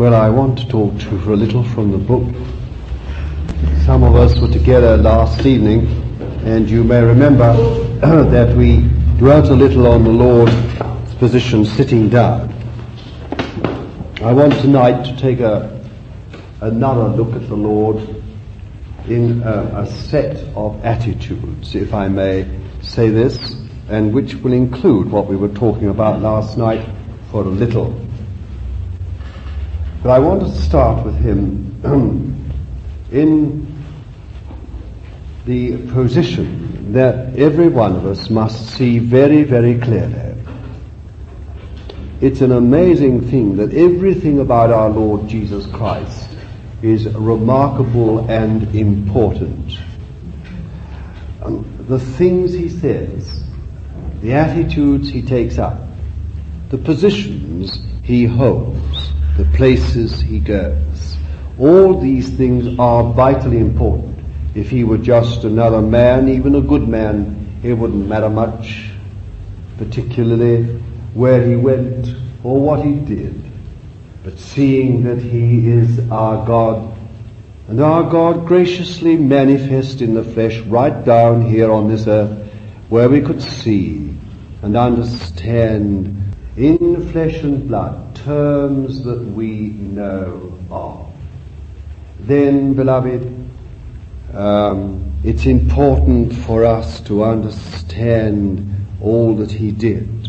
Well, I want to talk to you for a little from the book. Some of us were together last evening, and you may remember that we dwelt a little on the Lord's position sitting down. I want tonight to take another look at the Lord in a set of attitudes, if I may say this, and which will include what we were talking about last night for a little. But I want to start with him in the position that every one of us must see very, very clearly. It's an amazing thing that everything about our Lord Jesus Christ is remarkable and important. The things he says, the attitudes he takes up, the positions he holds, the places he goes, all these things are vitally important. If he were just another man, even a good man, it wouldn't matter much, particularly where he went or what he did. But seeing that he is our God, and our God graciously manifest in the flesh right down here on this earth, where we could see and understand in flesh and blood terms that we know of, then, beloved, it's important for us to understand all that he did.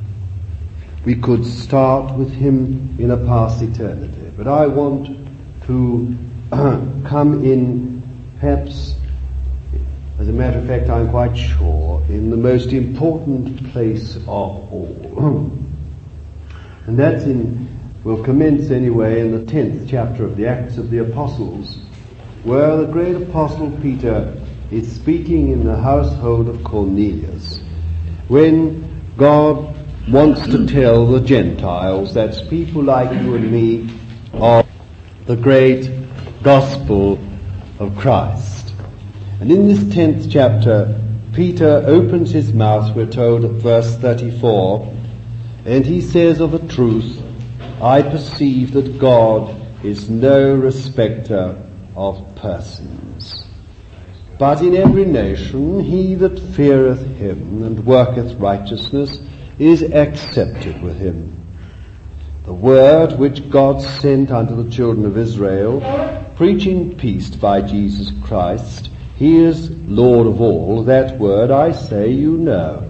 We could start with him in a past eternity, but I want to come in, perhaps, as a matter of fact, I'm quite sure, in the most important place of all. And that's we'll commence anyway in the 10th chapter of the Acts of the Apostles, where the great apostle Peter is speaking in the household of Cornelius, when God wants to tell the Gentiles, that's people like you and me, of the great gospel of Christ. And in this 10th chapter, Peter opens his mouth, we're told at verse 34, and he says of a truth, I perceive that God is no respecter of persons. But in every nation he that feareth him and worketh righteousness is accepted with him. The word which God sent unto the children of Israel, preaching peace by Jesus Christ, he is Lord of all, that word I say you know,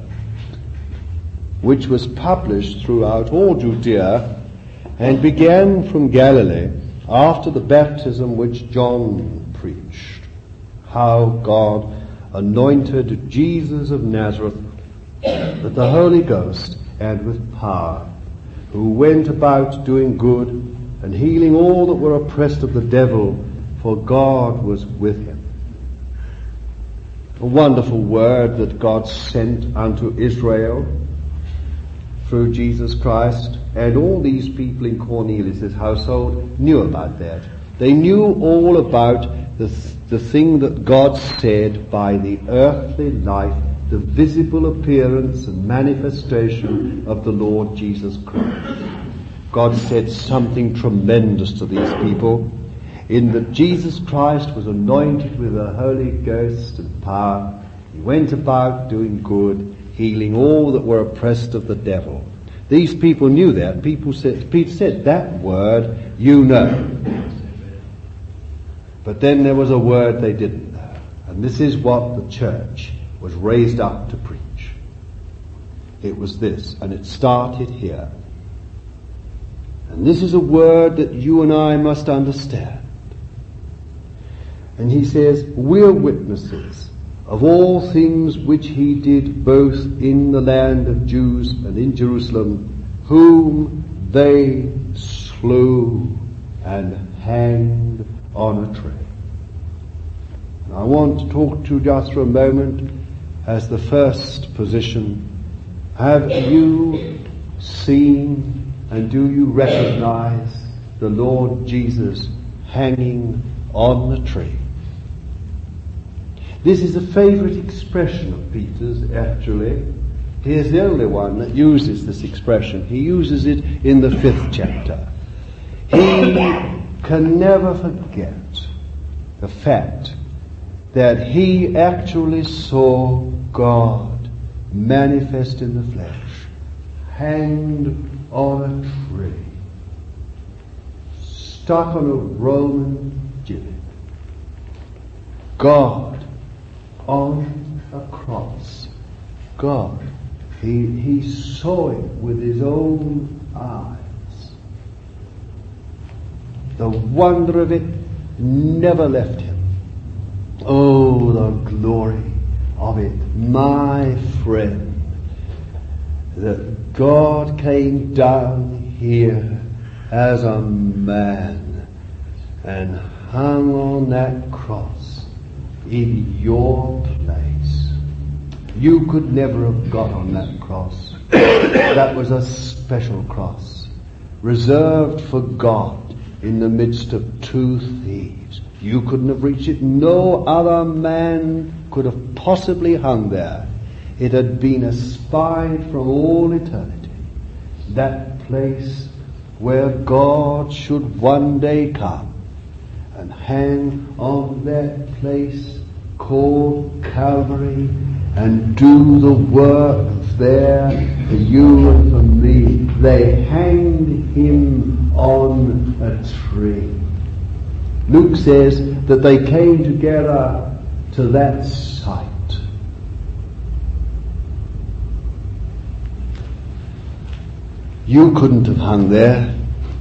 which was published throughout all Judea, and began from Galilee after the baptism which John preached, how God anointed Jesus of Nazareth with the Holy Ghost and with power, who went about doing good and healing all that were oppressed of the devil, for God was with him. A wonderful word that God sent unto Israel through Jesus Christ, and all these people in Cornelius' household knew about that. They knew all about the thing that God said by the earthly life, the visible appearance and manifestation of the Lord Jesus Christ. God said something tremendous to these people, in that Jesus Christ was anointed with the Holy Ghost and power. He went about doing good, healing all that were oppressed of the devil. These people knew that. Peter said, that word you know. But then there was a word they didn't know. And this is what the church was raised up to preach. It was this, and it started here. And this is a word that you and I must understand. And he says, we're witnesses of all things which he did both in the land of Jews and in Jerusalem, whom they slew and hanged on a tree. And I want to talk to you just for a moment as the first position. Have you seen and do you recognize the Lord Jesus hanging on the tree? This is a favorite expression of Peter's, actually. He is the only one that uses this expression. He uses it in the 5th chapter. he can never forget the fact that he actually saw God manifest in the flesh, hanged on a tree, stuck on a Roman gibbet. God on a cross. God. He saw it with his own eyes. The wonder of it never left him. Oh, the glory of it, my friend, that God came down here as a man and hung on that cross in your place. You could never have got on that cross. That was a special cross, reserved for God in the midst of two thieves. You couldn't have reached it. No other man could have possibly hung there. It had been espied from all eternity. That place where God should one day come and hang on that place called Calvary and do the work there for you and for me. They hanged him on a tree. Luke says that they came together to that sight. You couldn't have hung there.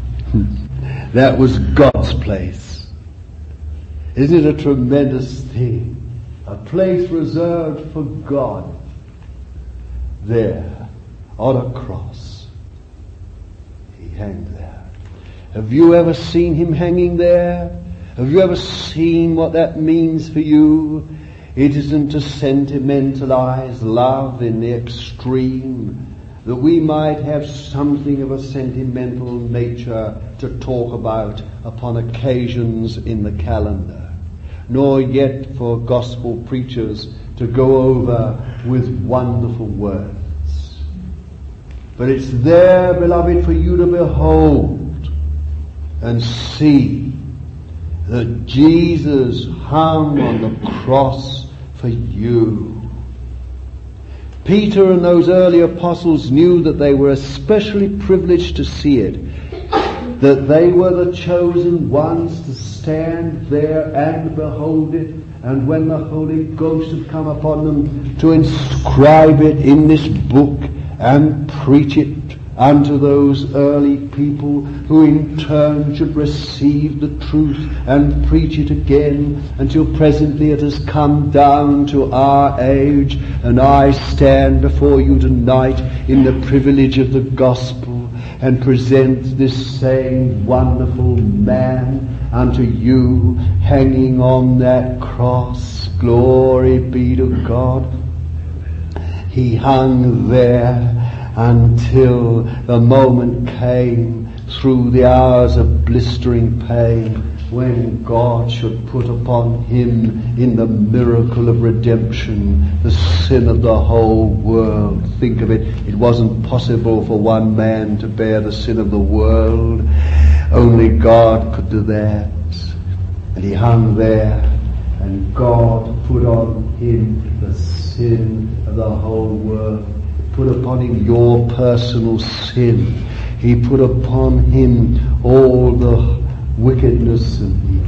That was God's place. Isn't it a tremendous thing? A place reserved for God there on a cross. He hanged there. Have you ever seen him hanging there? Have you ever seen what that means for you? It isn't to sentimentalize love in the extreme, that we might have something of a sentimental nature to talk about upon occasions in the calendar, nor yet for gospel preachers to go over with wonderful words. But it's there, beloved, for you to behold and see that Jesus hung on the cross for you. Peter and those early apostles knew that they were especially privileged to see it, that they were the chosen ones to stand there and behold it, and when the Holy Ghost had come upon them, to inscribe it in this book and preach it unto those early people who in turn should receive the truth and preach it again until presently it has come down to our age, and I stand before you tonight in the privilege of the gospel and present this same wonderful man unto you hanging on that cross. Glory be to God. He hung there until the moment came, through the hours of blistering pain, when God should put upon him in the miracle of redemption the sin of the whole world. Think of it. It wasn't possible for one man to bear the sin of the world. Only God could do that. And he hung there, and God put on him the sin of the whole world. Put upon him your personal sin. He put upon him all the wickedness and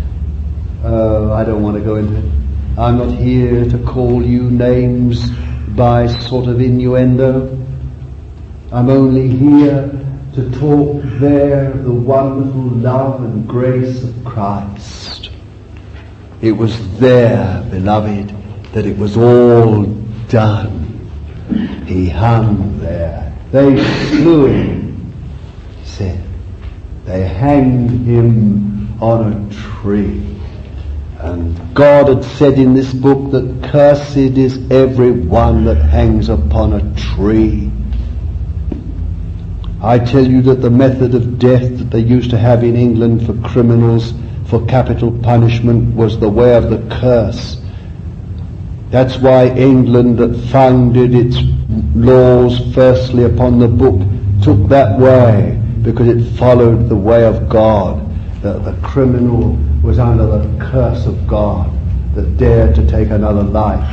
I don't want to go into it. I'm not here to call you names by sort of innuendo. I'm only here to talk there of the wonderful love and grace of Christ. It was there, beloved, that it was all done. He hung there. They slew him, he said. They hanged him on a tree. And God had said in this book that cursed is every one that hangs upon a tree. I tell you that the method of death that they used to have in England for criminals for capital punishment was the way of the curse. That's why England, that founded its laws firstly upon the book, took that way, because it followed the way of God. The criminal was under the curse of God that dared to take another life.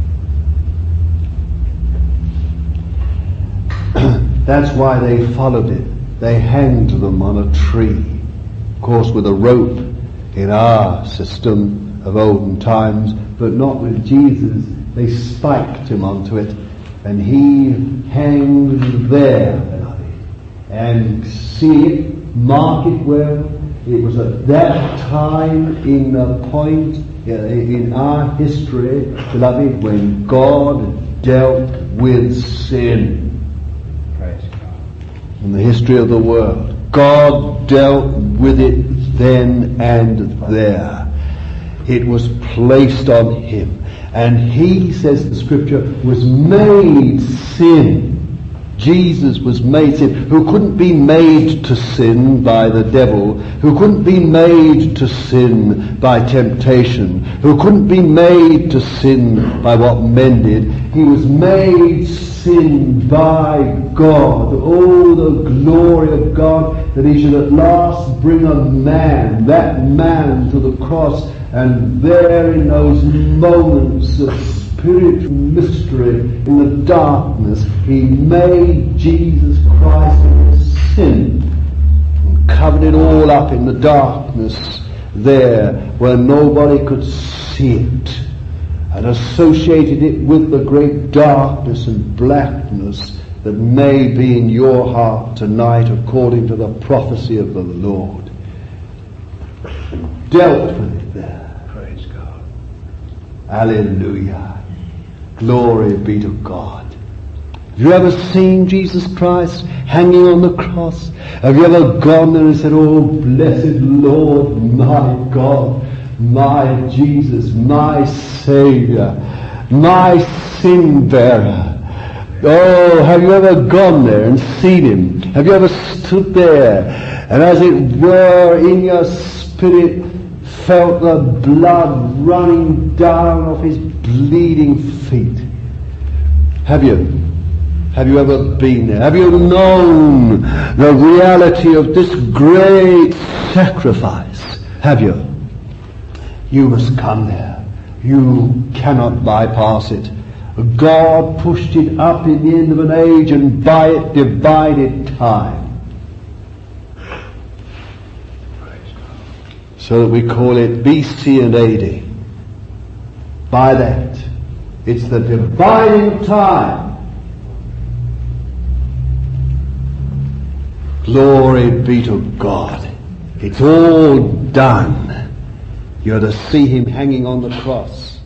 That's why they followed it. They hanged them on a tree, of course with a rope in our system of olden times, but not with Jesus. They spiked him onto it, and he hanged there. And see it, mark it well. It was at that time in a point in our history, beloved, when God dealt with sin. Praise God. In the history of the world, God dealt with it then and there. It was placed on him. And he, says the scripture, was made sin. Jesus was made sin, who couldn't be made to sin by the devil, who couldn't be made to sin by temptation, who couldn't be made to sin by what men did. He was made sin by God. Oh, the glory of God, that he should at last bring a man, that man, to the cross, and there in those moments of spiritual mystery, in the darkness, he made Jesus Christ sin and covered it all up in the darkness there where nobody could see it, and associated it with the great darkness and blackness that may be in your heart tonight according to the prophecy of the Lord, and dealt with it there. Praise God. Hallelujah. Glory be to God. Have you ever seen Jesus Christ hanging on the cross? Have you ever gone there and said, oh, blessed Lord, my God, my Jesus, my Saviour, my sin bearer? Oh, have you ever gone there and seen him? Have you ever stood there and, as it were, in your spirit felt the blood running down off his bleeding feet? Have you? Have you ever been there? Have you known the reality of this great sacrifice? Have you? You must come there. You cannot bypass it. God pushed it up in the end of an age, and by it divided time. So that we call it BC and AD. By that, it's the dividing time. Glory be to God. It's all done. You're to see him hanging on the cross.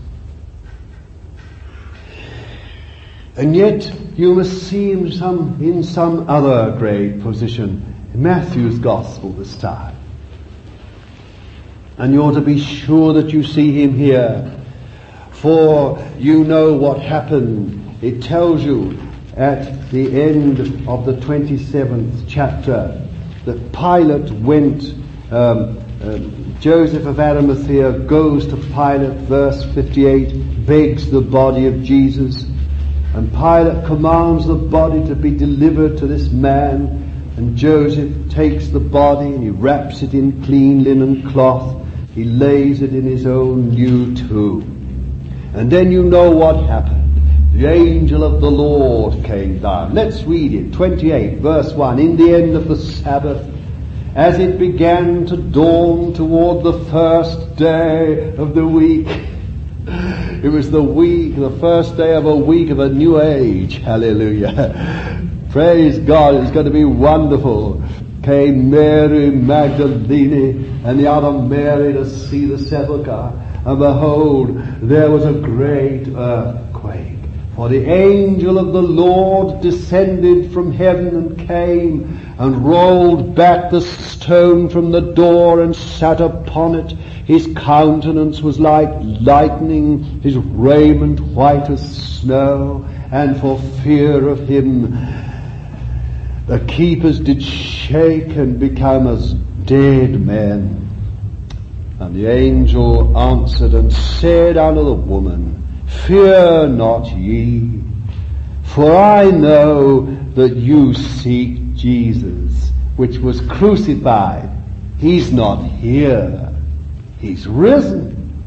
And yet you must see him in some other great position. In Matthew's Gospel this time. And you ought to be sure that you see him here. For you know what happened. It tells you at the end of the 27th chapter that Pilate went, Joseph of Arimathea goes to Pilate, verse 58, begs the body of Jesus, and Pilate commands the body to be delivered to this man, and Joseph takes the body and he wraps it in clean linen cloth. He lays it in his own new tomb. And then you know what happened. The angel of the Lord came down. Let's read it. 28, verse 1. In the end of the Sabbath, as it began to dawn toward the first day of the week. It was the first day of a week of a new age. Hallelujah. Praise God. It's going to be wonderful. Came Mary Magdalene and the other Mary to see the sepulchre. And behold, there was a great earthquake. For the angel of the Lord descended from heaven and came and rolled back the stone from the door and sat upon it. His countenance was like lightning, his raiment white as snow, and for fear of him the keepers did shake and become as dead men. And the angel answered and said unto the woman, Fear not ye, for I know that you seek Jesus, which was crucified, he's not here. He's risen.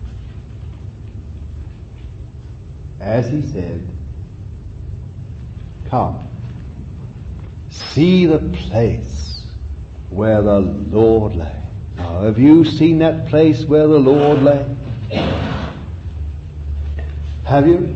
As he said, come, see the place where the Lord lay. Now, have you seen that place where the Lord lay? Have you?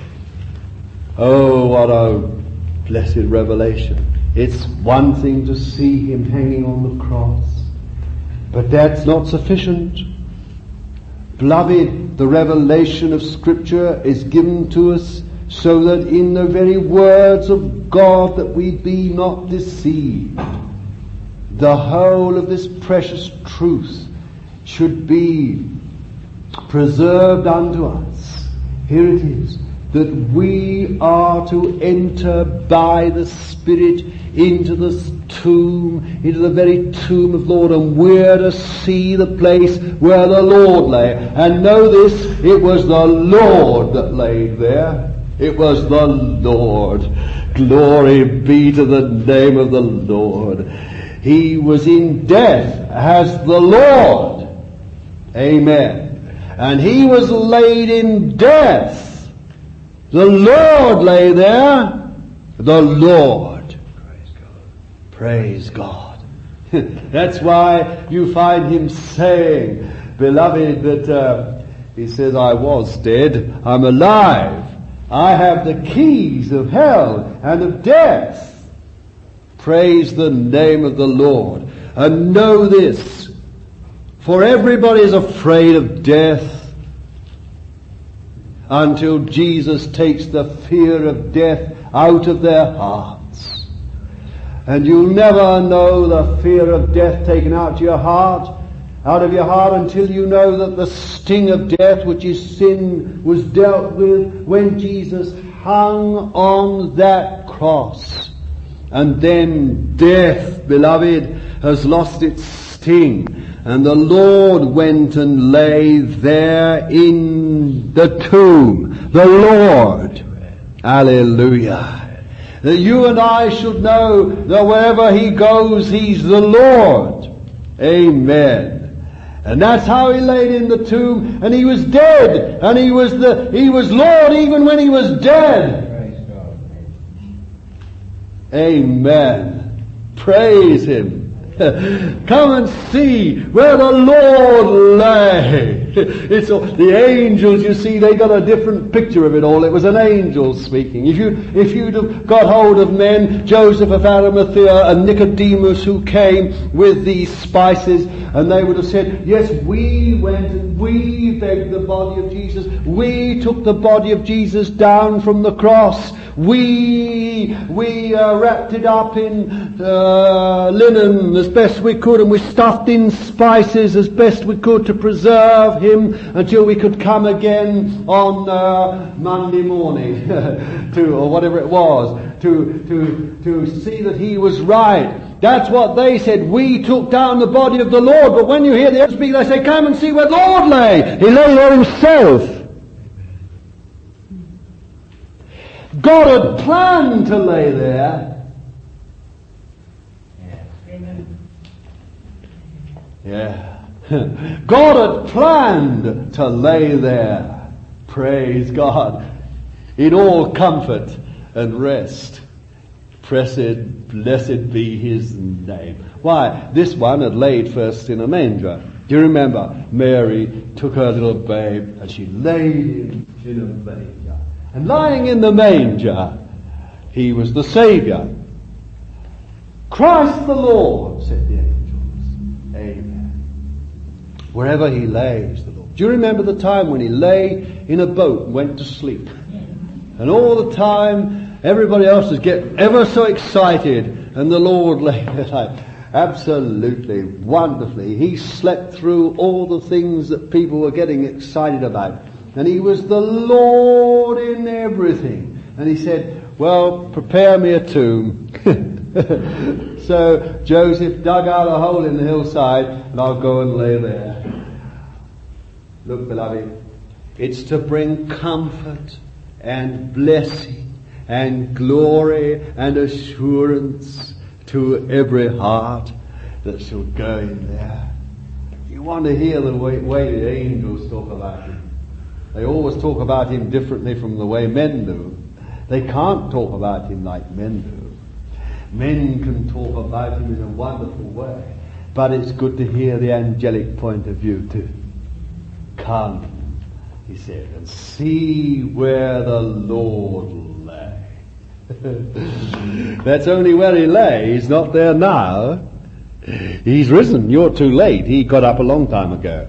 Oh, what a blessed revelation. It's one thing to see him hanging on the cross, but that's not sufficient. Beloved, the revelation of Scripture is given to us so that in the very words of God that we be not deceived. The whole of this precious truth should be preserved unto us. Here it is, that we are to enter by the Spirit into this tomb, into the very tomb of the Lord, and we're to see the place where the Lord lay. And know this, it was the Lord that laid there. It was the Lord. Glory be to the name of the Lord. He was in death as the Lord. Amen. And he was laid in death. The Lord lay there. The Lord. Praise God. That's why you find him saying, beloved, that he says, I was dead, I'm alive. I have the keys of hell and of death. Praise the name of the Lord. And know this, for everybody is afraid of death until Jesus takes the fear of death out of their hearts. And you'll never know the fear of death taken out of your heart, until you know that the sting of death, which is sin, was dealt with when Jesus hung on that cross. And then death, beloved, has lost its sting. And the Lord went and lay there in the tomb. The Lord. Hallelujah. That you and I should know that wherever he goes, he's the Lord. Amen. And that's how he laid in the tomb, and he was dead, and he was Lord even when he was dead. Amen. Praise him. Come and see where the Lord lay. It's all, the angels, you see, they got a different picture of it all. It was an angel speaking. If you'd have got hold of men, Joseph of Arimathea and Nicodemus, who came with these spices, and they would have said, yes, we went and we begged the body of Jesus. We took the body of Jesus down from the cross. We wrapped it up in linen as best we could, and we stuffed in spices as best we could to preserve him until we could come again on Monday morning or whatever it was to see that he was right. That's what they said. We took down the body of the Lord. But when you hear the others speak, they say, come and see where the Lord lay. He lay there himself. God had planned to lay there. Yeah. God had planned to lay there. Praise God. In all comfort and rest. Blessed be his name. Why? This one had laid first in a manger. Do you remember? Mary took her little babe and she laid him in a manger. And lying in the manger, he was the Saviour. Christ the Lord, said the angels. Amen. Wherever he lays, the Lord. Do you remember the time when he lay in a boat and went to sleep? And all the time, everybody else was getting ever so excited, and the Lord lay there absolutely wonderfully. He slept through all the things that people were getting excited about. And he was the Lord in everything. And he said, well, prepare me a tomb. So Joseph dug out a hole in the hillside, and I'll go and lay there. Look, beloved, it's to bring comfort and blessing and glory and assurance to every heart that shall go in there. You want to hear the way the angels talk about him. They always talk about him differently from the way men do. They can't talk about him like men do. Men can talk about him in a wonderful way, but it's good to hear the angelic point of view too. Come, he said, and see where the Lord lay. That's only where he lay. He's not there now. He's risen. You're too late. He got up a long time ago.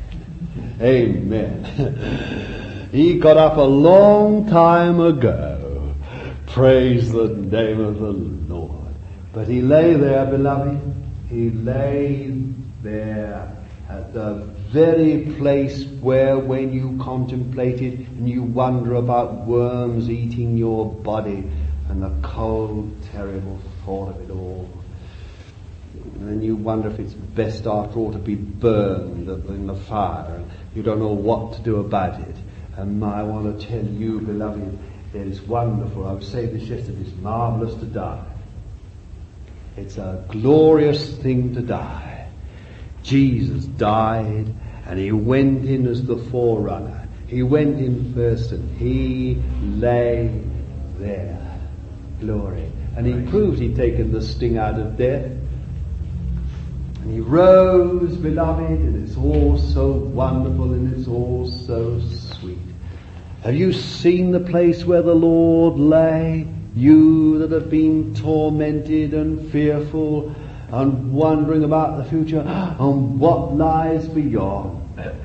Amen. He got up a long time ago. Praise the name of the Lord. But he lay there, beloved. He lay there at the very place where, when you contemplate it and you wonder about worms eating your body and the cold, terrible thought of it all, and you wonder if it's best after all to be burned in the fire. You don't know what to do about it. And I want to tell you, beloved, that it's wonderful. I was saying this yesterday, it's marvelous to die. It's a glorious thing to die. Jesus died, and he went in as the forerunner. He went in first, and he lay there. Glory. And he proved he'd taken the sting out of death. And he rose, beloved, and it's all so wonderful and it's all so sweet. Have you seen the place where the Lord lay? You that have been tormented and fearful and wondering about the future and what lies beyond.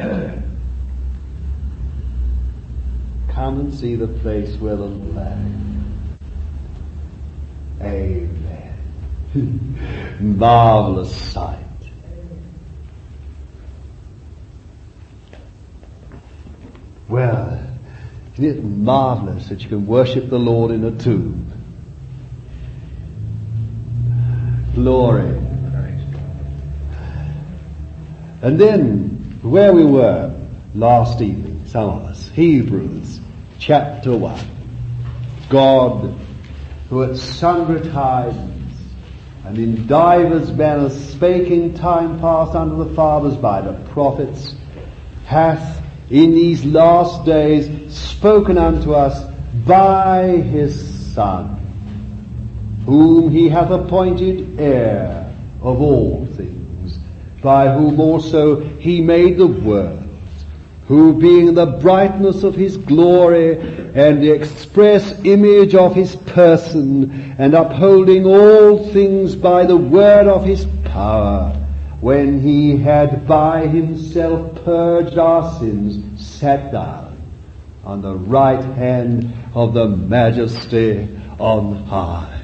Come and see the place where the Lord lay. Amen. Marvelous sight. Well, isn't it marvelous that you can worship the Lord in a tomb? Glory. And then, where we were last evening, some of us, Hebrews chapter 1. God, who at sundry times and in divers manners spake in time past unto the fathers by the prophets, hath in these last days spoken unto us by his Son, whom he hath appointed heir of all things, by whom also he made the world, who being the brightness of his glory and the express image of his person, and upholding all things by the word of his power, when he had by himself purged our sins, sat down on the right hand of the majesty on high.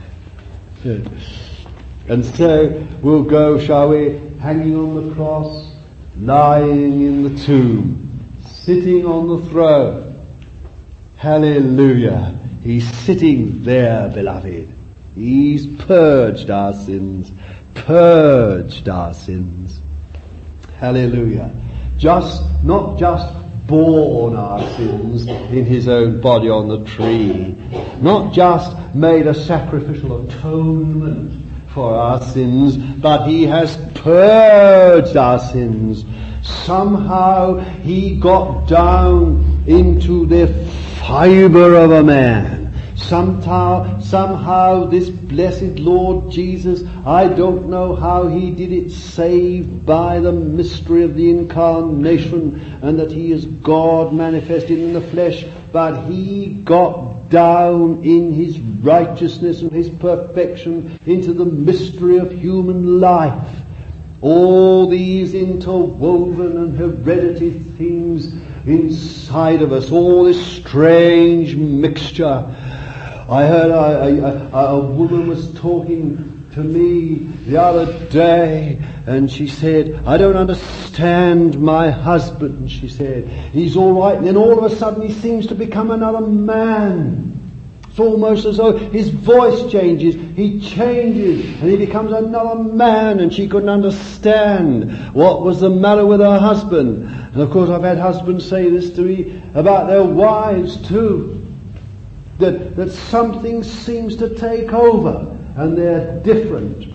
And so we'll go, shall we, hanging on the cross, lying in the tomb, sitting on the throne. Hallelujah. He's sitting there, beloved. He's purged our sins. Purged our sins. Hallelujah. Not just borne our sins in his own body on the tree. Not just made a sacrificial atonement for our sins, but he has purged our sins. Somehow he got down into the fibre of a man. Somehow this blessed Lord Jesus, I don't know how he did it, saved by the mystery of the incarnation and that he is God manifested in the flesh, but he got down in his righteousness and his perfection into the mystery of human life. All these interwoven and hereditary things inside of us, all this strange mixture. I heard a woman was talking to me the other day, and she said, I don't understand my husband, she said. He's all right, and then all of a sudden he seems to become another man. It's almost as though his voice changes, he changes, and he becomes another man, and she couldn't understand what was the matter with her husband. And of course I've had husbands say this to me about their wives too. That something seems to take over, and they're different.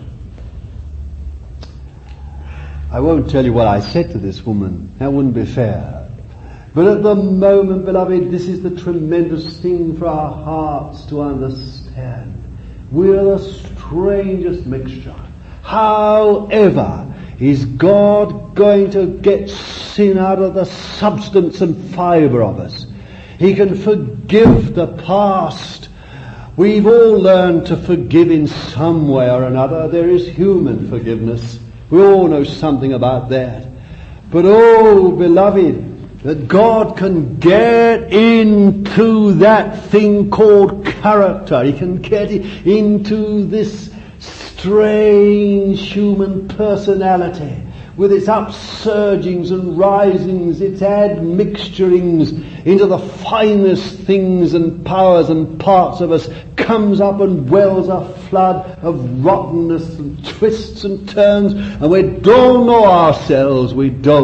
I won't tell you what I said to this woman. That wouldn't be fair. But at the moment, beloved, this is the tremendous thing for our hearts to understand. We're the strangest mixture. However, is God going to get sin out of the substance and fibre of us? He can forgive the past. We've all learned to forgive in some way or another. There is human forgiveness. We all know something about that. But oh, beloved, that God can get into that thing called character. He can get into this strange human personality with its upsurgings and risings, its admixturings into the finest things and powers and parts of us, comes up and wells a flood of rottenness and twists and turns, and we don't know ourselves,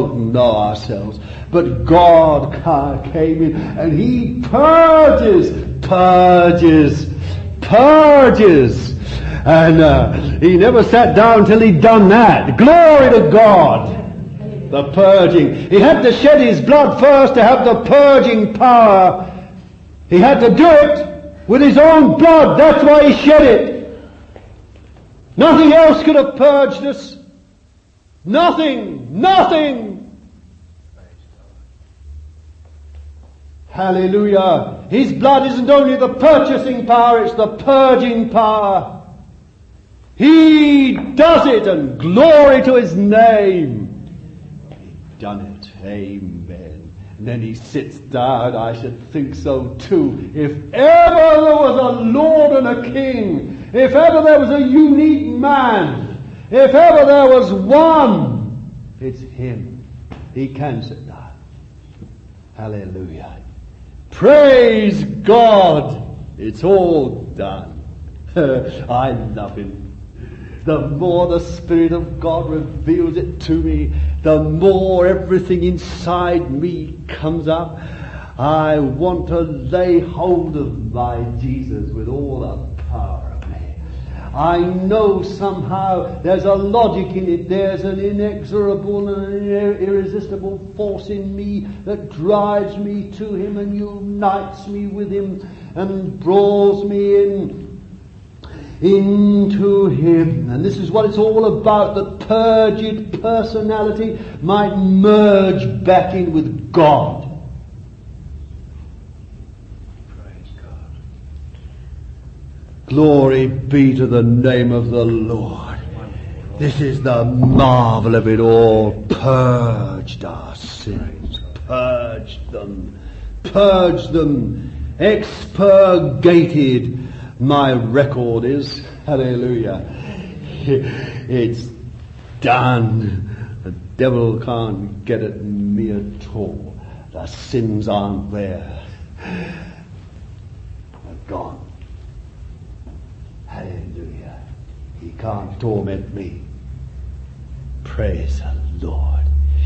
But God came in and He purges. And He never sat down till He'd done that. Glory to God. The purging. He had to shed His blood first to have the purging power. He had to do it with His own blood. That's why He shed it. Nothing else could have purged us. Nothing. Hallelujah. His blood isn't only the purchasing power, it's the purging power. He does it, and glory to His name. He's done it. Amen. And then He sits down. I should think so too. If ever there was a Lord and a King, if ever there was a unique man, if ever there was one, it's Him. He can sit down. Hallelujah. Praise God. It's all done. I love Him. The more the Spirit of God reveals it to me, the more everything inside me comes up. I want to lay hold of my Jesus with all the power of me. I know somehow there's a logic in it. There's an inexorable and an irresistible force in me that drives me to Him and unites me with Him and draws me into Him. And this is what it's all about. The purged personality might merge back in with God. Praise God. Glory be to the name of the Lord. This is the marvel of it all. Purged our sins. Purged them. Expurgated. My record is, hallelujah, it's done. The devil can't get at me at all. The sins aren't there. They're gone. Hallelujah. He can't torment me. Praise the Lord.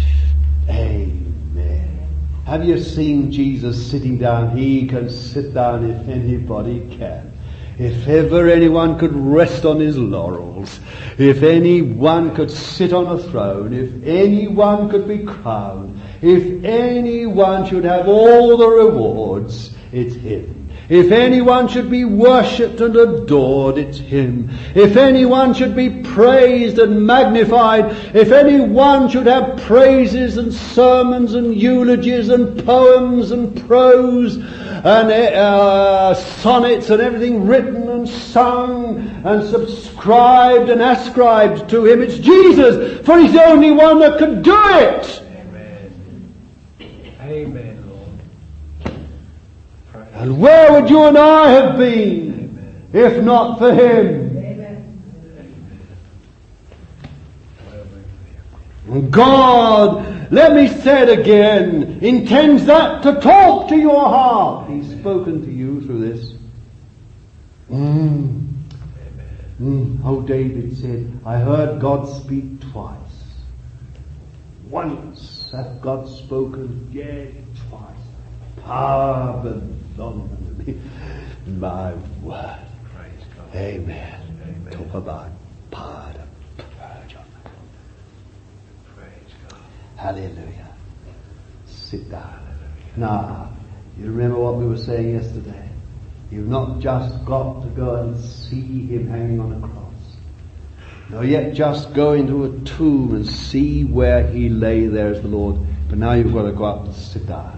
Amen. Have you seen Jesus sitting down? He can sit down if anybody can. If ever anyone could rest on his laurels, if anyone could sit on a throne, if anyone could be crowned, if anyone should have all the rewards, it's Him. If anyone should be worshipped and adored, it's Him. If anyone should be praised and magnified, if anyone should have praises and sermons and eulogies and poems and prose and sonnets and everything written and sung and subscribed and ascribed to Him, it's Jesus, for He's the only one that can do it. Amen. Amen, Lord. And where would you and I have been if not for Him? God, let me say it again, intends that to talk to your heart. He's spoken to you through this. Oh, David said, I heard God speak twice. Once hath God spoken, yea, twice. Power belongs to me. My word. Praise God. Amen. Amen. Talk about pardon. Purge on that. Praise God. Hallelujah. Sit down. Now, you remember what we were saying yesterday? You've not just got to go and see him hanging on a cross. Nor yet just go into a tomb and see where he lay there as the Lord. But now you've got to go up and sit down.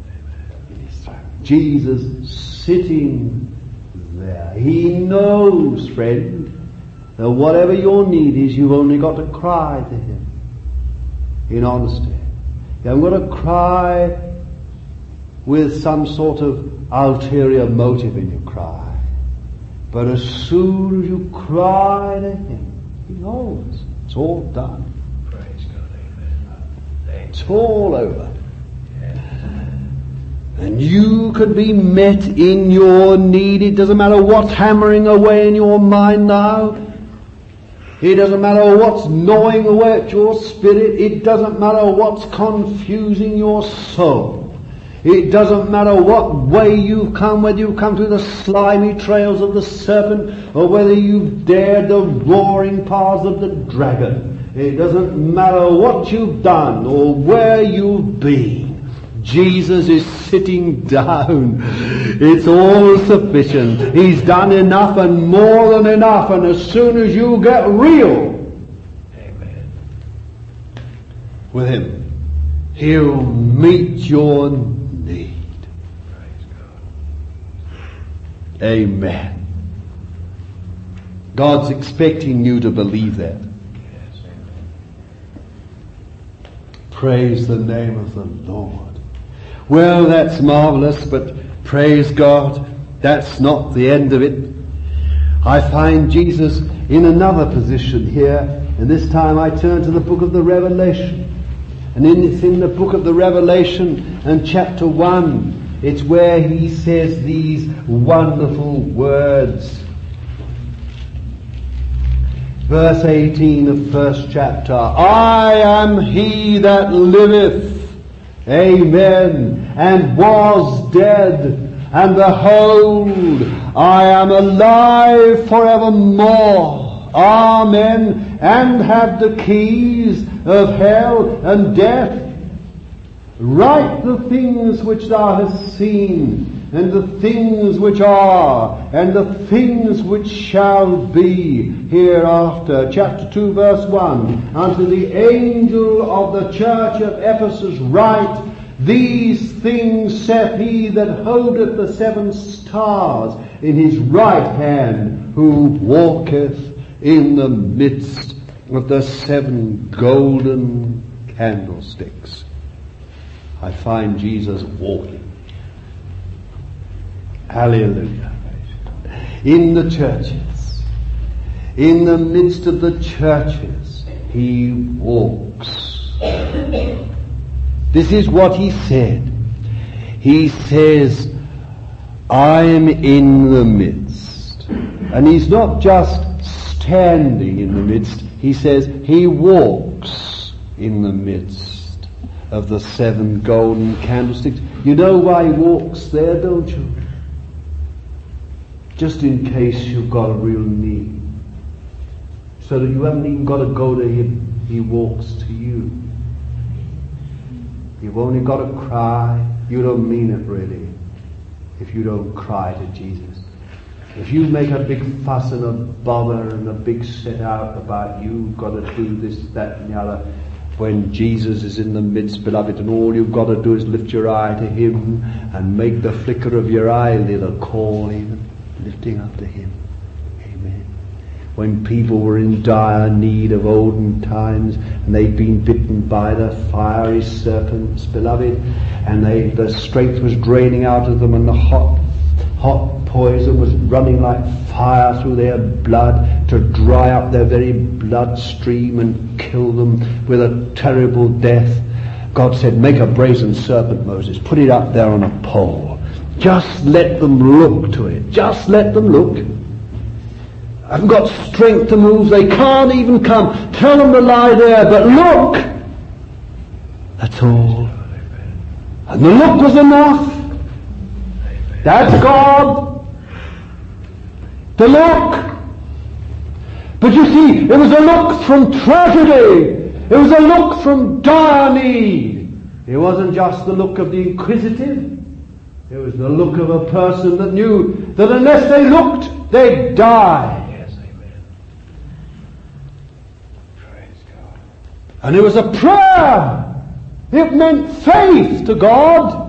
Jesus sitting there. He knows, friend, that whatever your need is, you've only got to cry to him. In honesty. You haven't got to cry with some sort of ulterior motive in your cry. But as soon as you cry to him, he knows. It's all done. Praise God. Amen. It's all over. And you can be met in your need. It doesn't matter what's hammering away in your mind now. It doesn't matter what's gnawing away at your spirit. It doesn't matter what's confusing your soul. It doesn't matter what way you've come, whether you've come through the slimy trails of the serpent or whether you've dared the roaring paths of the dragon. It doesn't matter what you've done or where you've been. Jesus is sitting down. It's all sufficient. He's done enough and more than enough. And as soon as you get real with him, he'll meet your need. Amen. God's expecting you to believe that. Praise the name of the Lord. Well, that's marvelous, but praise God, that's not the end of it. I find Jesus in another position here, and this time I turn to the book of the Revelation. And it's in the book of the Revelation and chapter 1. It's where he says these wonderful words. Verse 18 of first chapter. I am he that liveth. Amen. And was dead, and behold, I am alive forevermore. Amen. And have the keys of hell and death. Write the things which thou hast seen, and the things which are, and the things which shall be hereafter. Chapter 2 verse 1. Unto the angel of the church of Ephesus write, these things saith he that holdeth the 7 stars in his right hand, who walketh in the midst of the 7 golden candlesticks. I find Jesus walking. Hallelujah. In the churches, in the midst of the churches, he walks. This is what he said. He says, I am in the midst. And he's not just standing in the midst. He says he walks in the midst of the 7 golden candlesticks. You know why he walks there, don't you? Just in case you've got a real need. So that you haven't even got to go to him. He walks to you. You've only got to cry. You don't mean it really if you don't cry to Jesus. If you make a big fuss and a bother and a big set out about you've got to do this, that and the other, when Jesus is in the midst, beloved, and all you've got to do is lift your eye to him and make the flicker of your eyelid a call even, lifting up to him. Amen. When people were in dire need of olden times and they'd been bitten by the fiery serpents, beloved, and the strength was draining out of them and the hot poison was running like fire through their blood to dry up their very bloodstream and kill them with a terrible death. God said, make a brazen serpent, Moses. Put it up there on a pole. Just let them look to it. Just let them look. I haven't got strength to move. They can't even come. Tell them to lie there, but look. That's all. And the look was enough. That's God. The look. But you see, it was a look from tragedy. It was a look from dire need. It wasn't just the look of the inquisitive. It was the look of a person that knew that unless they looked, they'd die. Yes, amen. Praise God. And it was a prayer. It meant faith to God.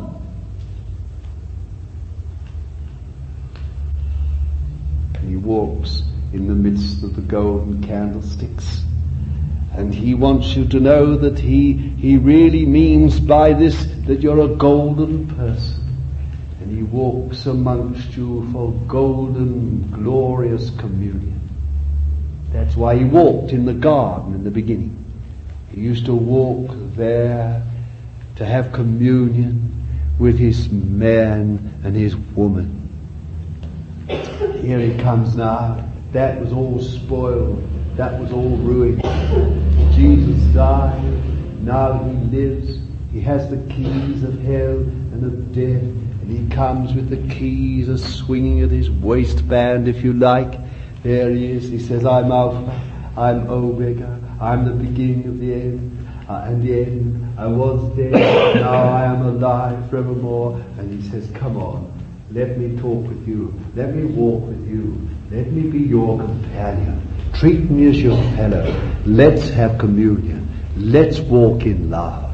And he walks in the midst of the golden candlesticks. And he wants you to know that he really means by this that you're a golden person. And he walks amongst you for golden, glorious communion. That's why he walked in the garden in the beginning. He used to walk there to have communion with his man and his woman. Here he comes now. That was all spoiled. That was all ruined. Jesus died. Now he lives. He has the keys of hell and of death. And he comes with the keys swinging at his waistband, if you like. There he is. He says, I'm Alpha. I'm Omega. I'm the beginning of the end. And the end. I was dead. Now I am alive forevermore. And he says, come on. Let me talk with you. Let me walk with you. Let me be your companion. Treat me as your fellow. Let's have communion. Let's walk in love.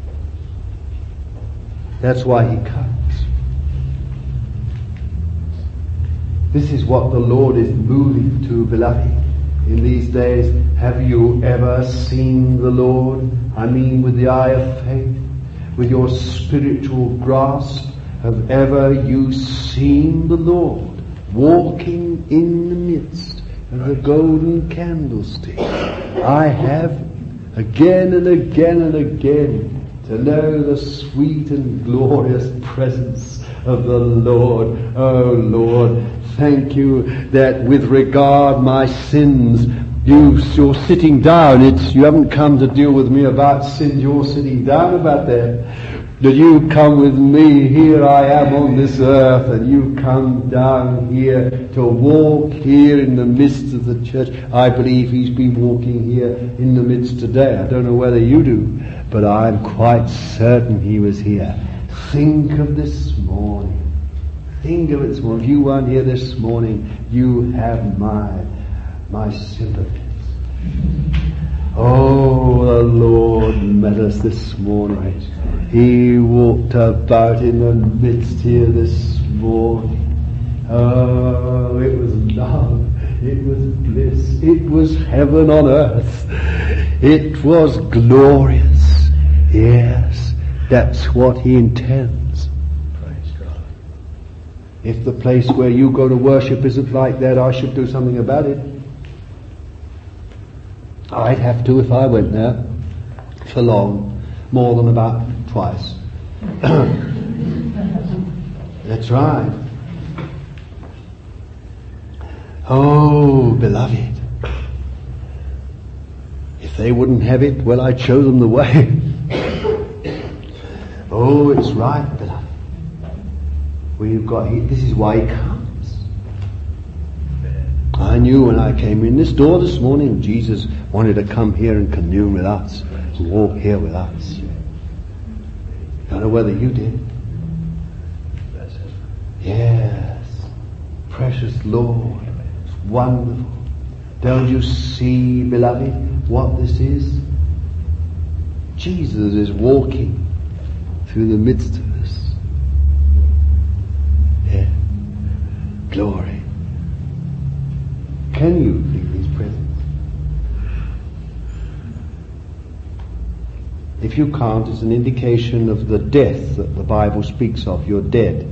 That's why he comes. This is what the Lord is moving to, beloved. In these days, have you ever seen the Lord? I mean with the eye of faith, with your spiritual grasp. Have ever you seen the Lord walking in the midst of the golden candlestick? I have, again and again and again, to know the sweet and glorious presence of the Lord. Oh Lord, thank you that with regard my sins, you're sitting down. You haven't come to deal with me about sins. You're sitting down about that. That you come with me. Here I am on this earth, and you come down here to walk here in the midst of the church. I believe he's been walking here in the midst today. I don't know whether you do, but I'm quite certain he was here. Think of this morning. Think of it this morning. If you weren't here this morning, you have my sympathies. Oh, the Lord met us this morning. He walked about in the midst here this morning. Oh, it was love. It was bliss. It was heaven on earth. It was glorious. Yes, that's what he intends. Praise God. If the place where you go to worship isn't like that, I should do something about it. I'd have to if I went there for long, more than about twice. That's right. Oh, beloved, if they wouldn't have it, well, I'd show them the way. Oh, it's right, beloved. This is why he comes. I knew when I came in this door this morning, Jesus wanted to come here and commune with us, and walk here with us. I don't know whether you did. That's it. Yes. Precious Lord. It's wonderful. Don't you see, beloved, what this is? Jesus is walking through the midst of us. Yeah. Glory. Can you feel his presence? If you can't, it's an indication of the death that the Bible speaks of. You're dead.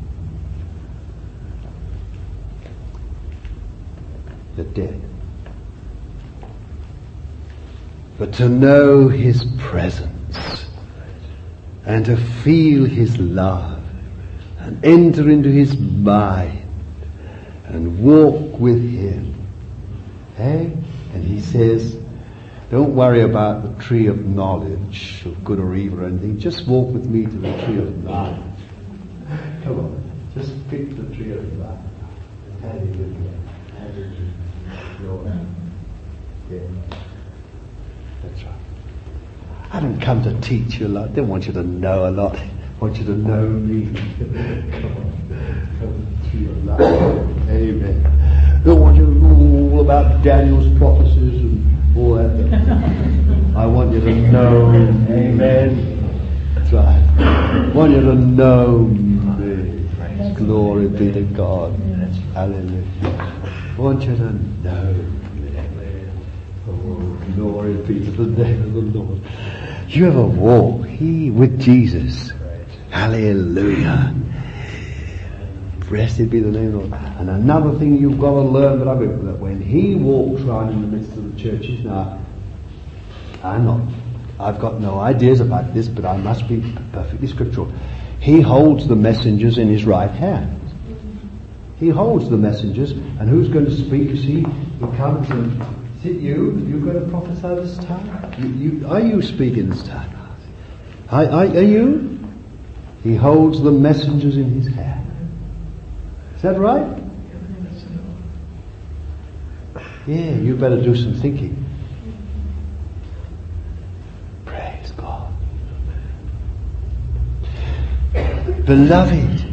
You're dead. But to know his presence and to feel his love and enter into his mind and walk with him. Hey? And he says, don't worry about the tree of knowledge of good or evil or anything. Just walk with me to the tree of life. Come on. Just pick the tree of life. Hallelujah. Hallelujah. Lord. Yeah. That's right. I didn't come to teach you a lot. I didn't want you to know a lot. I want you to know me. Come to you a lot. Amen. Don't want you to know all about Daniel's prophecies and all that. I want you to know. Amen. That's right. I want you to know me. Glory be to God. Hallelujah. I want you to know me. Oh, glory be to the name of the Lord. You ever walk with Jesus? Hallelujah. Blessed be the name of the Lord. And another thing you've got to learn that when he walks around in the midst of the churches, now, I've got no ideas about this, but I must be perfectly scriptural. He holds the messengers in his right hand. He holds the messengers, and who's going to speak? You see, he comes and, is it you? You're going to prophesy this time? Are you speaking this time? Are you? He holds the messengers in his hand. Is that right? Yeah, you better do some thinking. Praise God. Beloved,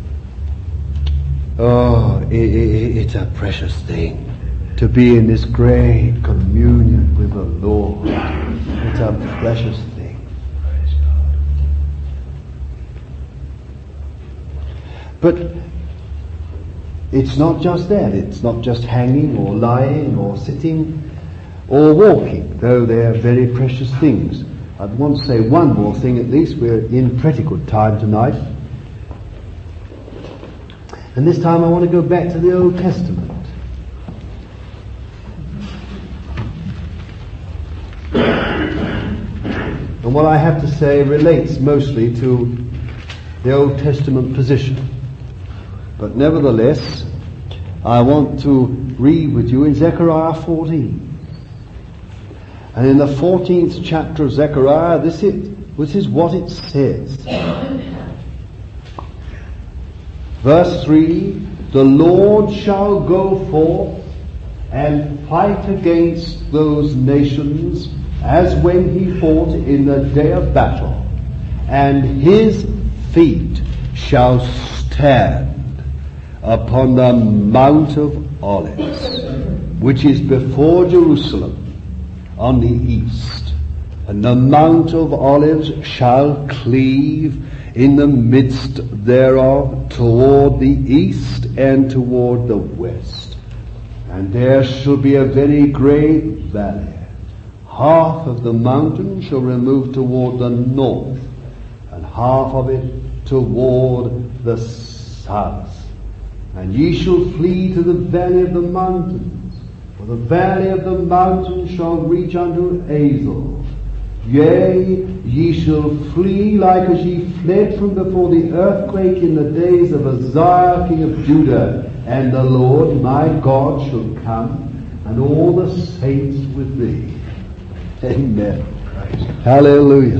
it's a precious thing to be in this great communion with the Lord. It's a precious thing. But it's not just that. It's not just hanging or lying or sitting or walking, though they are very precious things. I want to say one more thing at least. We're in pretty good time tonight. And this time I want to go back to the Old Testament. And what I have to say relates mostly to the Old Testament position. But nevertheless, I want to read with you in Zechariah 14. And in the 14th chapter of Zechariah, this is what it says. Verse 3, the Lord shall go forth and fight against those nations as when he fought in the day of battle, and his feet shall stand upon the Mount of Olives, which is before Jerusalem on the east. And the Mount of Olives shall cleave in the midst thereof toward the east and toward the west. And there shall be a very great valley. Half of the mountain shall remove toward the north, and half of it toward the south. And ye shall flee to the valley of the mountains, for the valley of the mountains shall reach unto Azel. Yea, ye shall flee like as ye fled from before the earthquake in the days of Uzziah king of Judah. And the Lord my God shall come, and all the saints with thee. Amen. Hallelujah.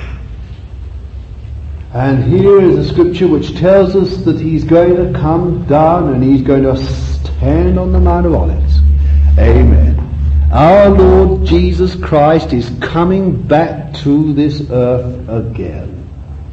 And here is a scripture which tells us that he's going to come down and he's going to stand on the Mount of Olives. Amen. Our Lord Jesus Christ is coming back to this earth again.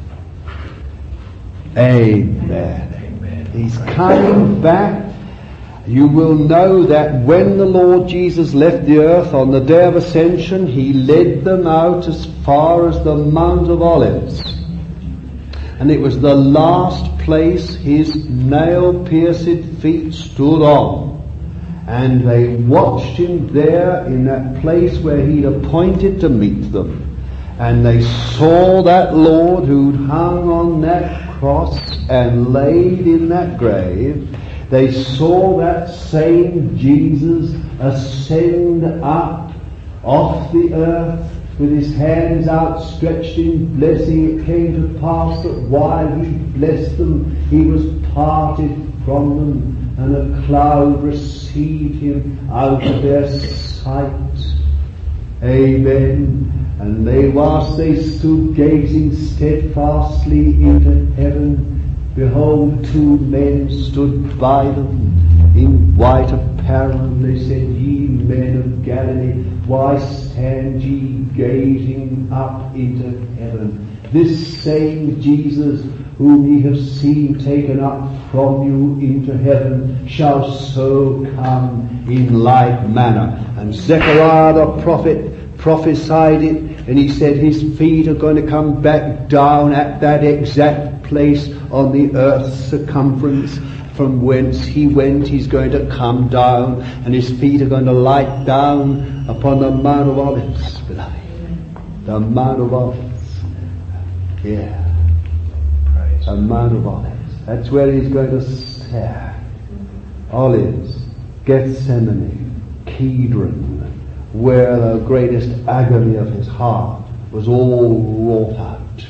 Amen. Amen. He's coming back. You will know that when the Lord Jesus left the earth on the day of ascension, he led them out as far as the Mount of Olives. And it was the last place his nail-pierced feet stood on. And they watched him there in that place where he'd appointed to meet them. And they saw that Lord who'd hung on that cross and laid in that grave. They saw that same Jesus ascend up off the earth with his hands outstretched in blessing. It came to pass that while he blessed them, he was parted from them, and a cloud received him out of their sight. Amen. And they, whilst they stood gazing steadfastly into heaven, behold, two men stood by them in white apparel. Haran, they said, Ye men of Galilee, why stand ye gazing up into heaven? This same Jesus whom ye have seen taken up from you into heaven shall so come in like manner. And Zechariah the prophet prophesied it, and he said his feet are going to come back down at that exact place on the earth's circumference. From whence he went, he's going to come down, and his feet are going to light down upon the Mount of Olives, beloved. The Mount of Olives. Yeah. Praise The Mount of Olives. That's where he's going to stand. Olives, Gethsemane, Kedron, where the greatest agony of his heart was all wrought out.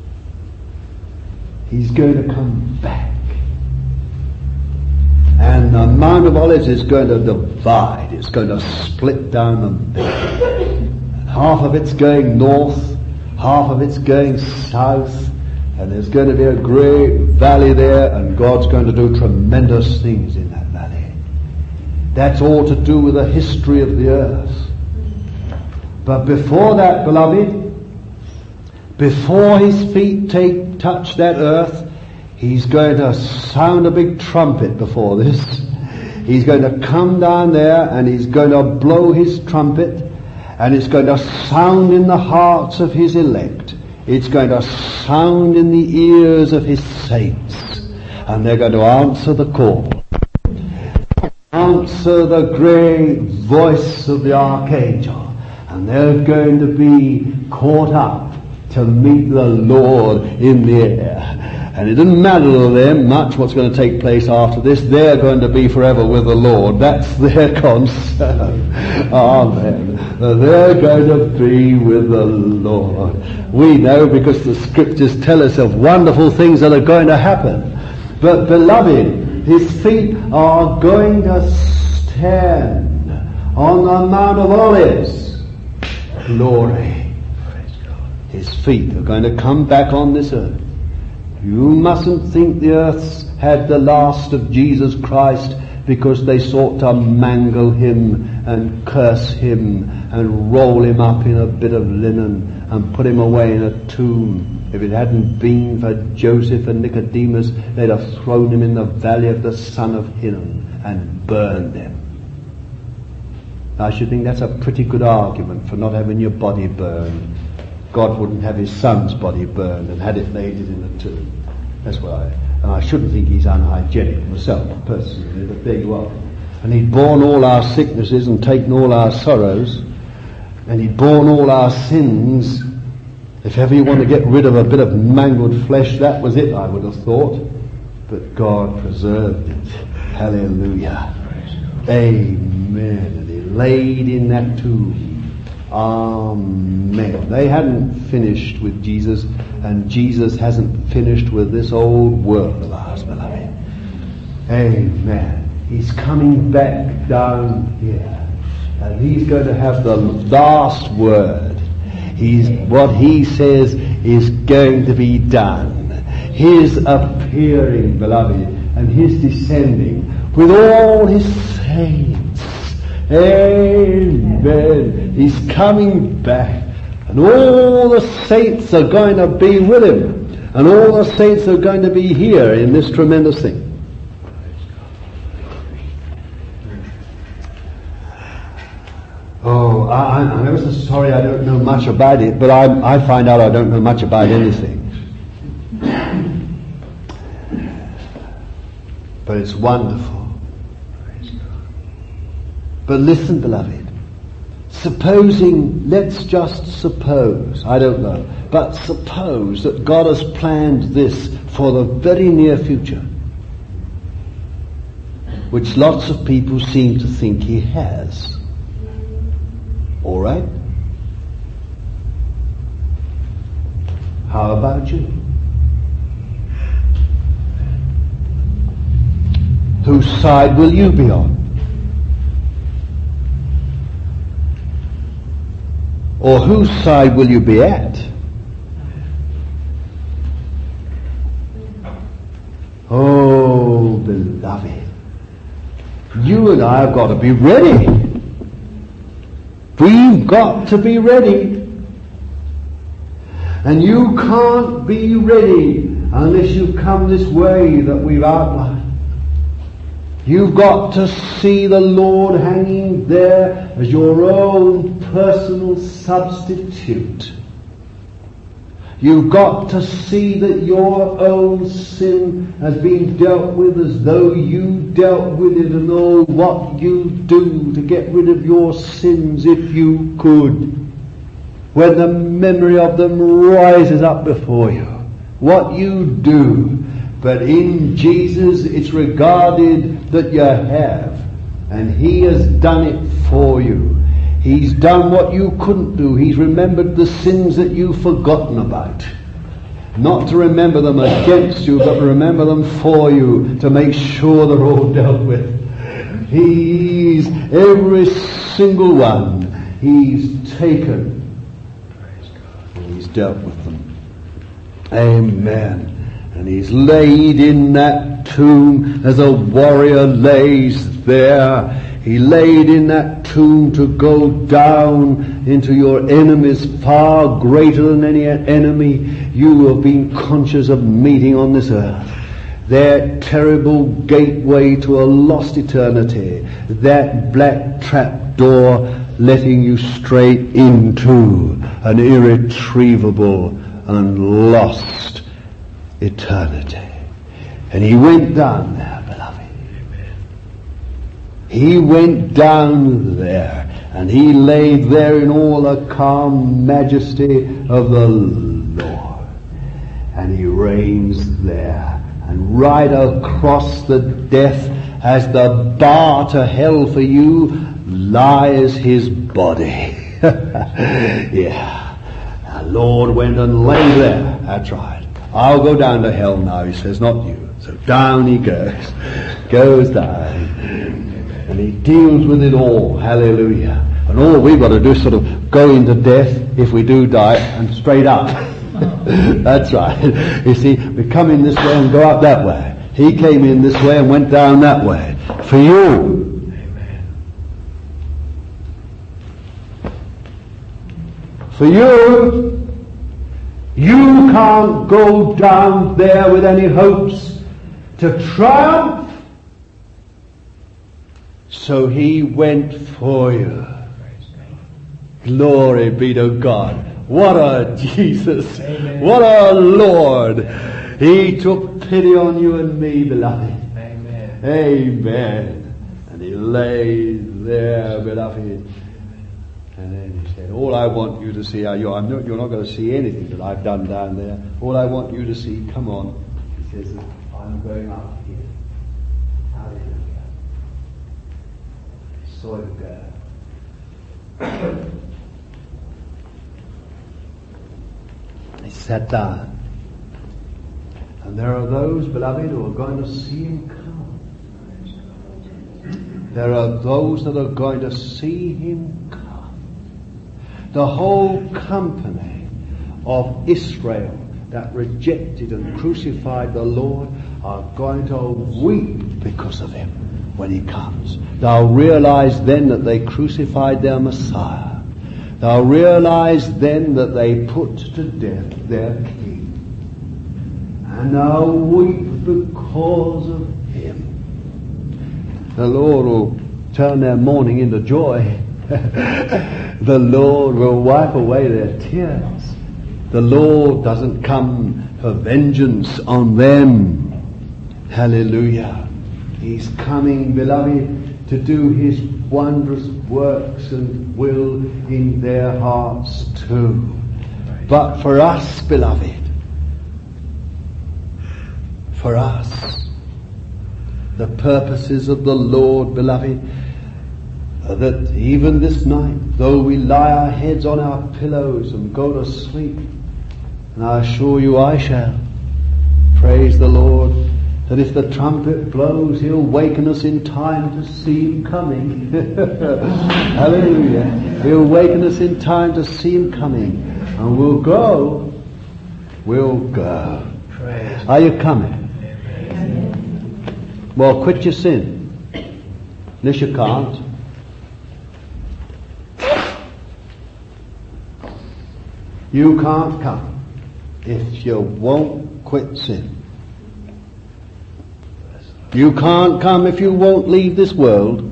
He's going to come back. And the Mount of Olives is going to divide. It's going to split down the middle. And half of it's going north, half of it's going south, and there's going to be a great valley there, and God's going to do tremendous things in that valley. That's all to do with the history of the earth. But before that, beloved, before his feet touch that earth, he's going to sound a big trumpet before this. He's going to come down there and he's going to blow his trumpet, and it's going to sound in the hearts of his elect. It's going to sound in the ears of his saints, and they're going to answer the call. Answer the great voice of the archangel, and they're going to be caught up to meet the Lord in the air. And it doesn't matter to them much what's going to take place after this. They're going to be forever with the Lord. That's their concern. Amen. They're going to be with the Lord. We know because the scriptures tell us of wonderful things that are going to happen. But beloved, his feet are going to stand on the Mount of Olives. Glory. His feet are going to come back on this earth. You mustn't think the earth's had the last of Jesus Christ because they sought to mangle him and curse him and roll him up in a bit of linen and put him away in a tomb. If it hadn't been for Joseph and Nicodemus, they'd have thrown him in the valley of the son of Hinnom and burned him. I should think that's a pretty good argument for not having your body burned. God wouldn't have his son's body burned and had it laid in a tomb. That's why. And I shouldn't think he's unhygienic myself, personally, but there you are. And he'd borne all our sicknesses and taken all our sorrows, and he'd borne all our sins. If ever you want to get rid of a bit of mangled flesh, that was it, I would have thought. But God preserved it. Hallelujah. Amen. And he laid in that tomb. Amen. They hadn't finished with Jesus, and Jesus hasn't finished with this old world of ours, beloved. Amen. He's coming back down here, and he's going to have the last word. What he says is going to be done. His appearing, beloved, and his descending with all his saints. Amen. He's coming back, and all the saints are going to be with him, and all the saints are going to be here in this tremendous thing. Oh, I'm ever so sorry I don't know much about it, but I find out I don't know much about anything. But it's wonderful. But listen, beloved, let's just suppose, I don't know, but suppose that God has planned this for the very near future, which lots of people seem to think he has. All right? How about you? Whose side will you be on? Or whose side will you be at? Oh, beloved, You and I have got to be ready. We've got to be ready. And you can't be ready unless you come this way that we've outlined. You've got to see the Lord hanging there as your own personal substitute. You've got to see that your own sin has been dealt with as though you dealt with it, and oh, what you do to get rid of your sins if you could. When the memory of them rises up before you, what you do. But in Jesus it's regarded that you have, and He has done it for you. He's done what you couldn't do. He's remembered the sins that you've forgotten about. Not to remember them against you, but remember them for you, to make sure they're all dealt with. He's every single one He's taken. And He's dealt with them. Amen. And He's laid in that tomb as a warrior lays there. He laid in that tomb to go down into your enemies far greater than any enemy you have been conscious of meeting on this earth. That terrible gateway to a lost eternity. That black trap door letting you straight into an irretrievable and lost eternity. And He went down there, beloved. He went down there, and He laid there in all the calm majesty of the Lord. And He reigns there, and right across the death as the bar to hell for you lies His body. Yeah. The Lord went and lay there. That's right. I'll go down to hell now, He says, not you. So down He goes down. And He deals with it all. Hallelujah. And all we've got to do is sort of go into death, if we do die, and straight up. That's right. You see, we come in this way and go out that way. He came in this way and went down that way. For you. For you. You can't go down there with any hopes to triumph. So He went for you. Glory be to God. What a Jesus. Amen. What a Lord. He took pity on you and me, beloved. Amen. Amen. And He lay there, beloved. And then He said, all I want you to see, you're not going to see anything that I've done down there. All I want you to see, come on. He says, I'm going up here. Hallelujah. Saw him go. And He sat down. And there are those, beloved, who are going to see Him come. There are those that are going to see Him come. The whole company of Israel that rejected and crucified the Lord are going to weep because of Him. When He comes, they'll realize then that they crucified their Messiah. They'll realize then that they put to death their King. And they'll weep because of Him. The Lord will turn their mourning into joy. The Lord will wipe away their tears. The Lord doesn't come for vengeance on them. Hallelujah. He's coming, beloved, to do His wondrous works and will in their hearts too. But for us, beloved, for us, the purposes of the Lord, beloved, are that even this night, though we lie our heads on our pillows and go to sleep, and I assure you I shall, praise the Lord, that if the trumpet blows, He'll waken us in time to see Him coming. Hallelujah. He'll waken us in time to see Him coming. And we'll go. We'll go. Praise. Are you coming? Amen. Well, quit your sin. Unless you can't. You can't come if you won't quit sin. You can't come if you won't leave this world.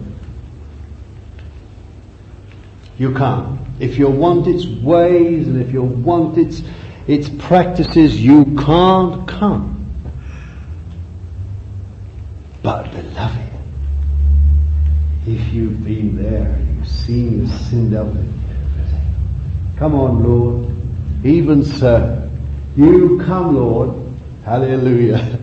You can't. If you want its ways and if you want its practices, you can't come. But beloved, if you've been there, you've seen the sin devil, come on, Lord. Even so, you come, Lord. Hallelujah.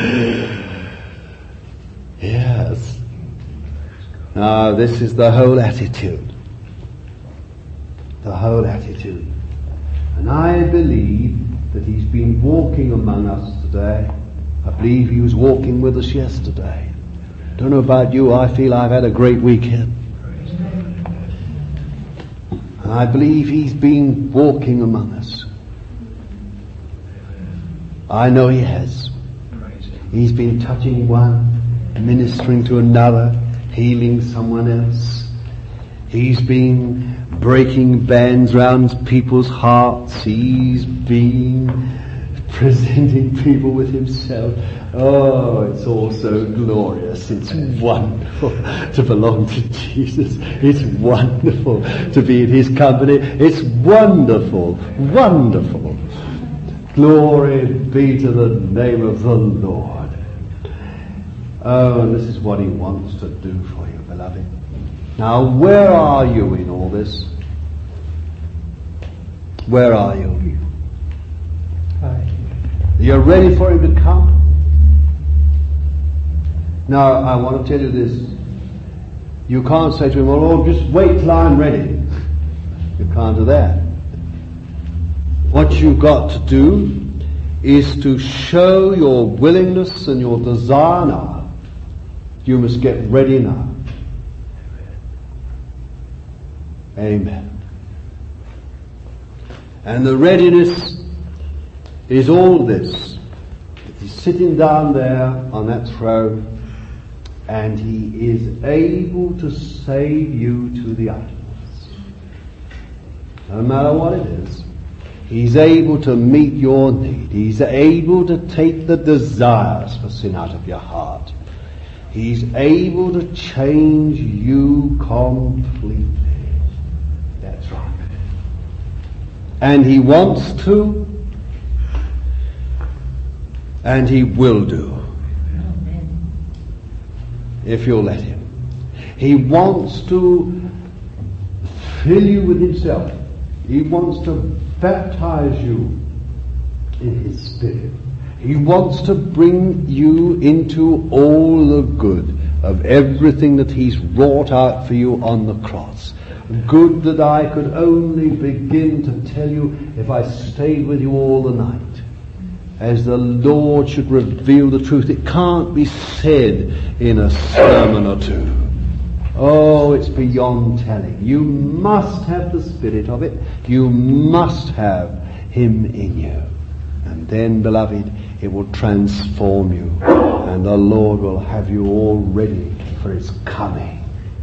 Yes. Now, this is the whole attitude. The whole attitude. And I believe that he's been walking among us today. I believe he was walking with us yesterday. Don't know about you, I feel I've had a great weekend. And I believe he's been walking among us. I know he has. He's been touching one, ministering to another, healing someone else. He's been breaking bands round people's hearts. He's been presenting people with himself. Oh, it's all so glorious. It's wonderful to belong to Jesus. It's wonderful to be in his company. It's wonderful, wonderful. Glory be to the name of the Lord. Oh, and this is what he wants to do for you, beloved. Now, where are you in all this? Where are you? You're ready for him to come? Now, I want to tell you this. You can't say to him, well, Lord, just wait till I'm ready. You can't do that. What you've got to do is to show your willingness and your desire now. You must get ready now. Amen. And the readiness is all this. He's sitting down there on that throne, and he is able to save you to the uttermost. No matter what it is, he's able to meet your need. He's able to take the desires for sin out of your heart. He's able to change you completely. That's right. And he wants to, and he will do, if you'll let him. He wants to fill you with himself. He wants to baptize you in his Spirit. He wants to bring you into all the good of everything that he's wrought out for you on the cross. Good that I could only begin to tell you if I stayed with you all the night. As the Lord should reveal the truth. It can't be said in a sermon or two. Oh, it's beyond telling. You must have the Spirit of it. You must have him in you. And then, beloved, it will transform you. And the Lord will have you all ready for his coming.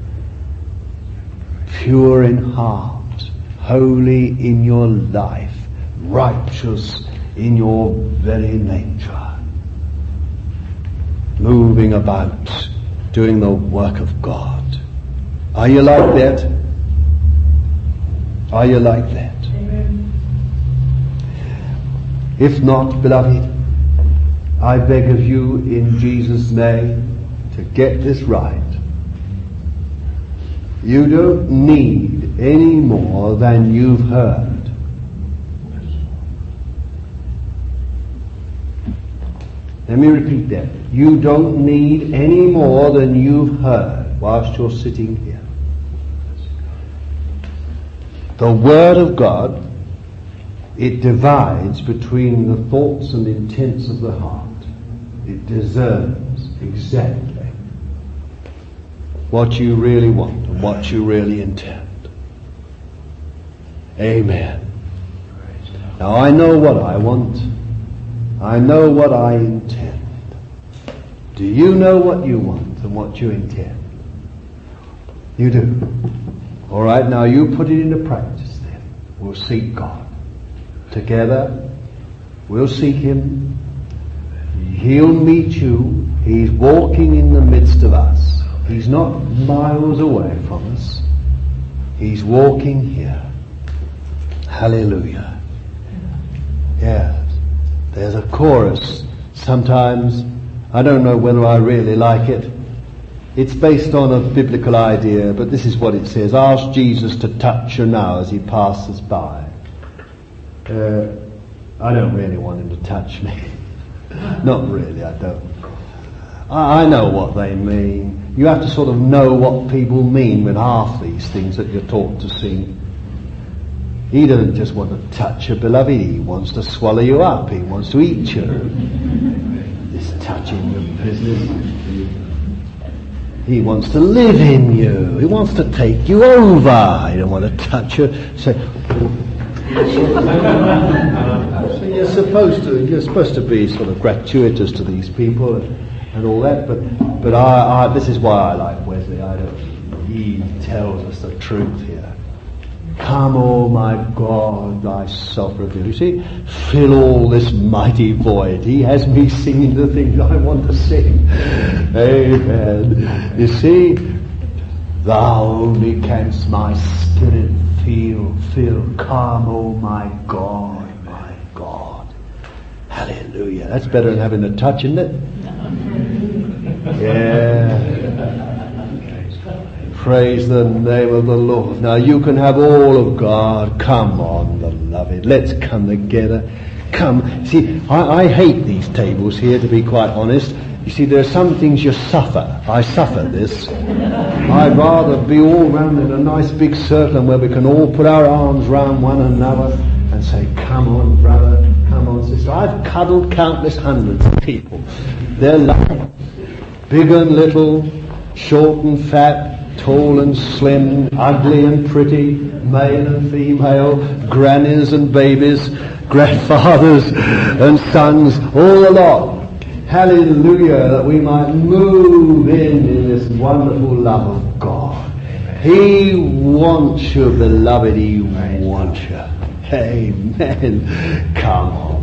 Pure in heart, holy in your life, righteous in your very nature, moving about, doing the work of God. Are you like that? Are you like that? Amen. If not, beloved, I beg of you in Jesus' name to get this right. You don't need any more than you've heard. Let me repeat that. You don't need any more than you've heard whilst you're sitting here. The Word of God, it divides between the thoughts and intents of the heart. It discerns exactly what you really want and what you really intend. Amen. Now I know what I want. I know what I intend. Do you know what you want and what you intend? You do. All right, now you put it into practice then. We'll seek God. Together, we'll seek Him. He'll meet you. He's walking in the midst of us. He's not miles away from us. He's walking here. Hallelujah. Yes. There's a chorus. Sometimes, I don't know whether I really like it. It's based on a biblical idea, but this is what it says. Ask Jesus to touch you now as He passes by. I don't really want Him to touch me. Not really, I don't. I know what they mean. You have to sort of know what people mean with half these things that you're taught to sing. He doesn't just want to touch you, beloved. He wants to swallow you up. He wants to eat you. This touching your business. He wants to live in you. He wants to take you over. He don't want to touch you. So you're supposed to be sort of gratuitous to these people and all that. But I this is why I like Wesley. He tells us the truth here. Come, oh my God, thyself reveal. You see, fill all this mighty void. He has me singing the things I want to sing. Amen. You see, thou only canst my spirit feel. Come, oh my God, my God. Hallelujah. That's better than having a touch, isn't it? Yeah. Praise the name of the Lord. Now you can have all of God. Come on, beloved. Let's come together. Come. See, I hate these tables here, to be quite honest. You see, there are some things you suffer. I suffer this. I'd rather be all round in a nice big circle where we can all put our arms round one another and say, come on, brother. Come on, sister. I've cuddled countless hundreds of people. They're lovely. Big and little, short and fat, tall and slim, ugly and pretty, male and female, grannies and babies, grandfathers and sons, all the lot. Hallelujah, that we might move in this wonderful love of God. He wants you, beloved, He wants you. Amen. Come on.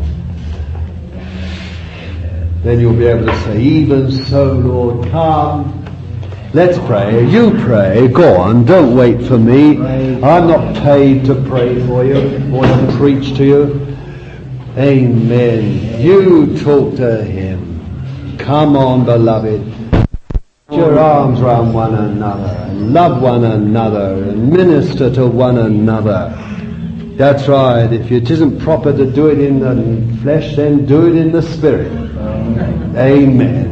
Then you'll be able to say, even so, Lord, come. Let's pray. You pray. Go on. Don't wait for me. I'm not paid to pray for you or to preach to you. Amen. You talk to Him. Come on, beloved. Put your arms round one another and love one another and minister to one another. That's right. If it isn't proper to do it in the flesh, then do it in the spirit. Amen.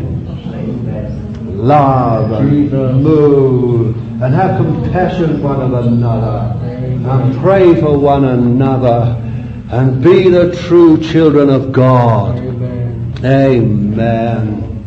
Love and move and have compassion for one another and pray for one another and be the true children of God. Amen.